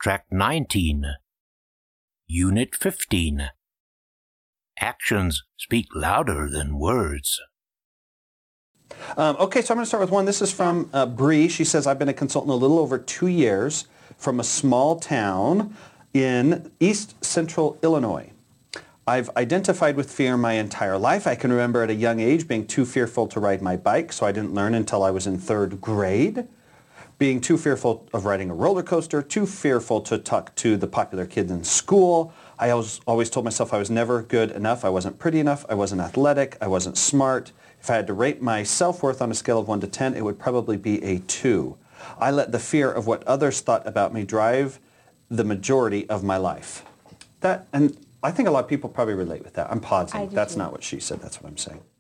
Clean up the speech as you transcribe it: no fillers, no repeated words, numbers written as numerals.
Track 19. Unit 15. Actions speak louder than words. Okay, so I'm going to start with one. This is from Bree. She says, I've been a consultant a little over 2 years from a small town in East Central Illinois. I've identified with fear my entire life. I can remember at a young age being too fearful to ride my bike, so I didn't learn until I was in 3rd grade. Being too fearful of riding a roller coaster, too fearful to talk to the popular kids in school. I always told myself I was never good enough. I wasn't pretty enough. I wasn't athletic. I wasn't smart. If I had to rate my self-worth on a scale of 1 to 10, it would probably be a 2. I let the fear of what others thought about me drive the majority of my life. And I think a lot of people probably relate with that. I'm pausing. That's not what she said. That's what I'm saying.